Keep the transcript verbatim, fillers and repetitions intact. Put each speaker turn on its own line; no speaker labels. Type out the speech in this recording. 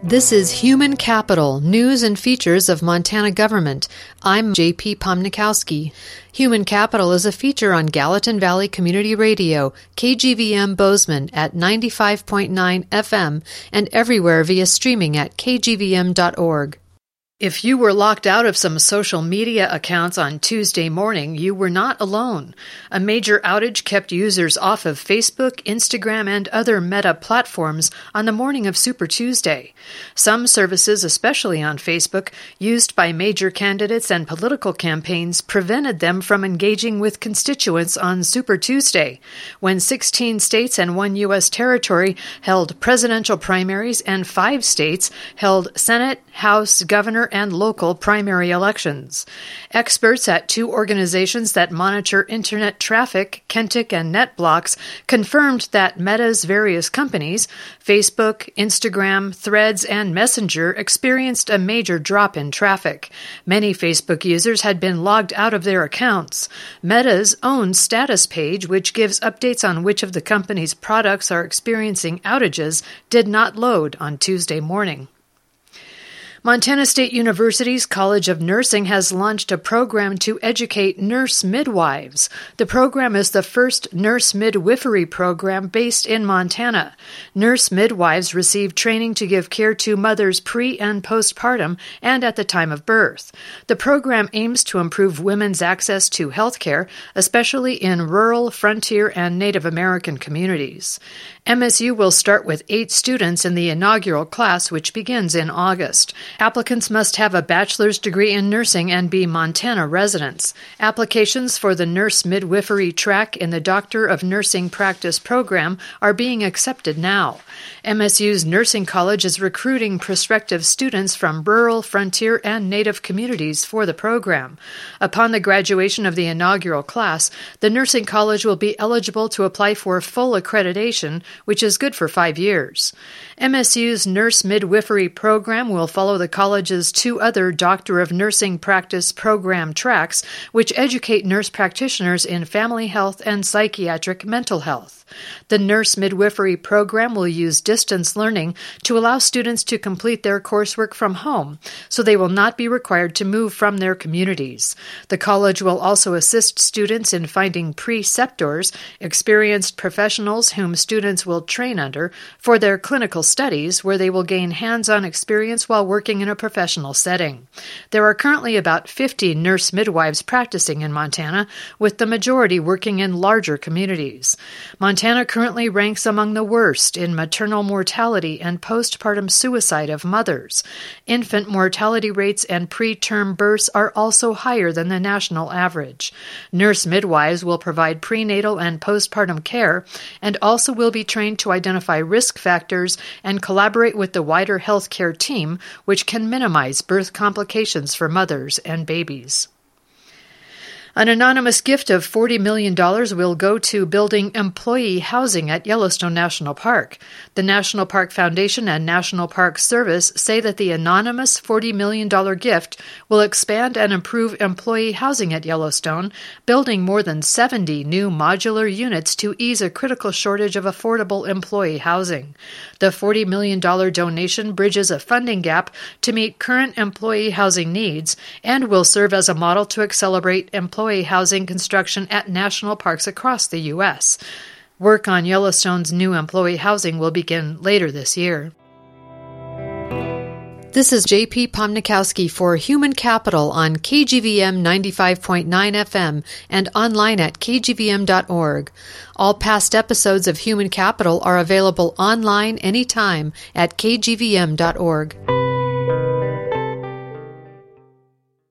This is Human Capital, News and Features of Montana Government. I'm J P Pomnikowski. Human Capital is a feature on Gallatin Valley Community Radio, K G V M Bozeman at ninety-five point nine F M, and everywhere via streaming at k g v m dot org. If you were locked out of some social media accounts on Tuesday morning, you were not alone. A major outage kept users off of Facebook, Instagram, and other Meta platforms on the morning of Super Tuesday. Some services, especially on Facebook, used by major candidates and political campaigns, prevented them from engaging with constituents on Super Tuesday, when sixteen states and one U S territory held presidential primaries and five states held Senate, House, Governor, and local primary elections. Experts at two organizations that monitor internet traffic, Kentic and NetBlocks, confirmed that Meta's various companies, Facebook, Instagram, Threads, and Messenger, experienced a major drop in traffic. Many Facebook users had been logged out of their accounts. Meta's own status page, which gives updates on which of the company's products are experiencing outages, did not load on Tuesday morning. Montana State University's College of Nursing has launched a program to educate nurse midwives. The program is the first nurse midwifery program based in Montana. Nurse midwives receive training to give care to mothers pre- and postpartum and at the time of birth. The program aims to improve women's access to health care, especially in rural, frontier, and Native American communities. M S U will start with eight students in the inaugural class, which begins in August. Applicants must have a bachelor's degree in nursing and be Montana residents. Applications for the nurse midwifery track in the Doctor of Nursing Practice program are being accepted now. M S U's nursing college is recruiting prospective students from rural, frontier, and Native communities for the program. Upon the graduation of the inaugural class, the nursing college will be eligible to apply for full accreditation, which is good for five years. M S U's nurse midwifery program will follow the college's two other Doctor of Nursing Practice program tracks, which educate nurse practitioners in family health and psychiatric mental health. The nurse midwifery program will use distance learning to allow students to complete their coursework from home, so they will not be required to move from their communities. The college will also assist students in finding preceptors, experienced professionals whom students will train under, for their clinical studies, where they will gain hands-on experience while working in a professional setting. There are currently about fifty nurse midwives practicing in Montana, with the majority working in larger communities. Montana currently ranks among the worst in maternal mortality and postpartum suicide of mothers. Infant mortality rates and preterm births are also higher than the national average. Nurse midwives will provide prenatal and postpartum care and also will be trained to identify risk factors and collaborate with the wider healthcare team, which can minimize birth complications for mothers and babies. An anonymous gift of forty million dollars will go to building employee housing at Yellowstone National Park. The National Park Foundation and National Park Service say that the anonymous forty million dollars gift will expand and improve employee housing at Yellowstone, building more than seventy new modular units to ease a critical shortage of affordable employee housing. The forty million dollars donation bridges a funding gap to meet current employee housing needs and will serve as a model to accelerate employee housing construction at national parks across the U S. Work on Yellowstone's new employee housing will begin later this year. This is J P Pomnikowski for Human Capital on K G V M ninety-five point nine F M and online at k g v m dot org. All past episodes of Human Capital are available online anytime at k g v m dot org.